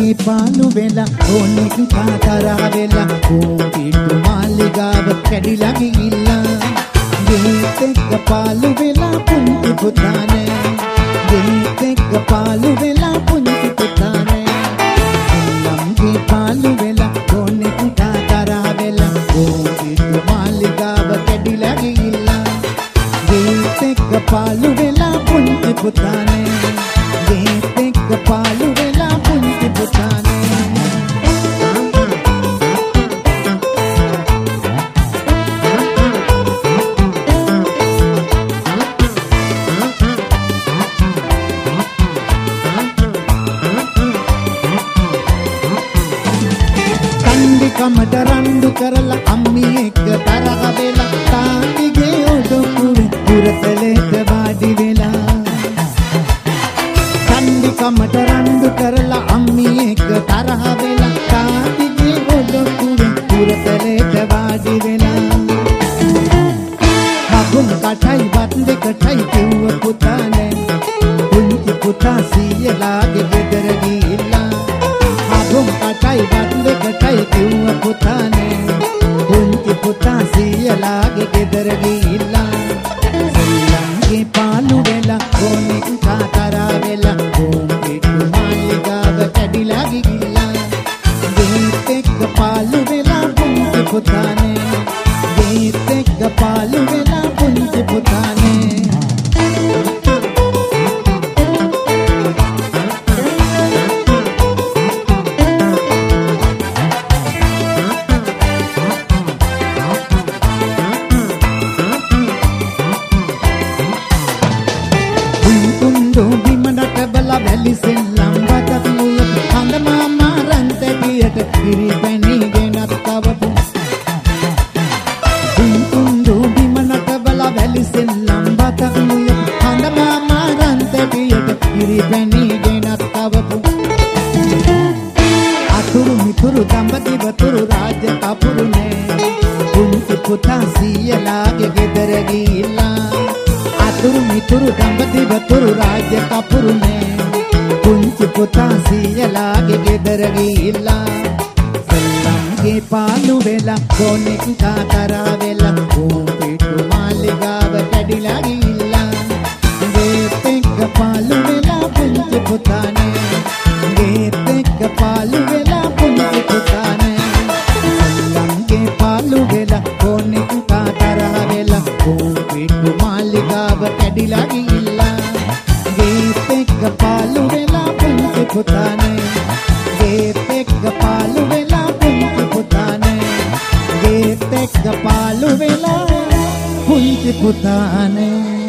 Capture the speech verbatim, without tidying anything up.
සෙල්ලම්ගේ පාලු වෙලා ඕනෙක් කාතරා වෙලා කෝපිටු මාලිගාව කැඩිලා ගිහිල්ලා ගේත් එක්ක පාලු වෙලා පුංචි පුතානේ ගේත් එක්ක පාලු වෙලා පුංචි පුතානේ සෙල්ලම්ගේ පාලු වෙලා ඕනෙක් කාතරා වෙලා කෝපිටු මාලිගාව කැඩිලා ගිහිල්ලා ගේත් එක්ක පාලු වෙලා පුංචි පුතානේ ගේත් එක්ක පාලු වෙලා පුංචි පුතානේ කමට රණ්ඩු කරලා අම්මි එක්ක තරහ වෙලා තාත්තිගේ ඔඩොක්කුවේ පුරතලෙට වාඩි වෙලා කන්දි කමට රණ්ඩු කරලා අම්මි එක්ක තරහ වෙලා තාත්තිගේ ඔඩොක්කුවේ පුරතලෙට වාඩි වෙලා බබුන් කටයි වත් දෙකටයි කිව්ව පුතානේ පුංචි පුතා සීයලාගේ ගෙදර ගිහිල්ලා බබුන් කටයි වත් දෙකටයි කිව්ව පුතානේ පුංචි පුතා සීයලාගේ ගෙදර ගිහිල්ලා සෙල්ලම්ගේ පාලු වෙලා ඕනෙක් කාතරා වෙලා කෝපිටු මාලිගාව කැඩිලා ගිහිල්ලා ගේත් එක්ක පාලු වෙලා පුංචි පුතානේ ගේත් එක්ක පාලු වෙලා පුංචි පුතානේ වැලි සෙල්ලම් වදපුය හඳ මාමා රන්තැටියට පිරිපැණි ගෙනත් කවපු කුඳු බිමනට බල වැලි සෙල්ලම් වදපුය හඳ මාමා රන්තැටියට පිරිපැණි ගෙනත් කවපු අතුරු මිතුරු දඹදි වතුරු රාජ කපුරුනේ පුංචි පුතා සීයලාගේ ගෙදර ගිහිල්ලා අතුරු මිතුරු දඹදි වතුරු රාජ කපුරුනේ පුංචි පුතා සීයලාගේ ගෙදර ගිහිල්ලා සෙල්ලම්ගේ පාලු වෙලා ඕනෙක් කාතරා වෙලා කෝපිටු මාලිගාව කැඩිලා ගිහිල්ලා ගේත් එක්ක පාලු වෙලා පුංචි පුතානේ ගේත් එක්ක පාලු වෙලා පුංචි පුතානේ සෙල්ලම්ගේ පාලු වෙලා ඕනෙක් කාතරා වෙලා කෝපිටු මාලිගාව කැඩිලා ගිහිල්ලා ගේත් එක්ක පාලු වෙලා පුංචි පුතානේ ගේත් එක්ක පාලු වෙලා පුංචි පුතානේ ගේත් එක්ක පාලු වෙලා පුංචි පුතානේ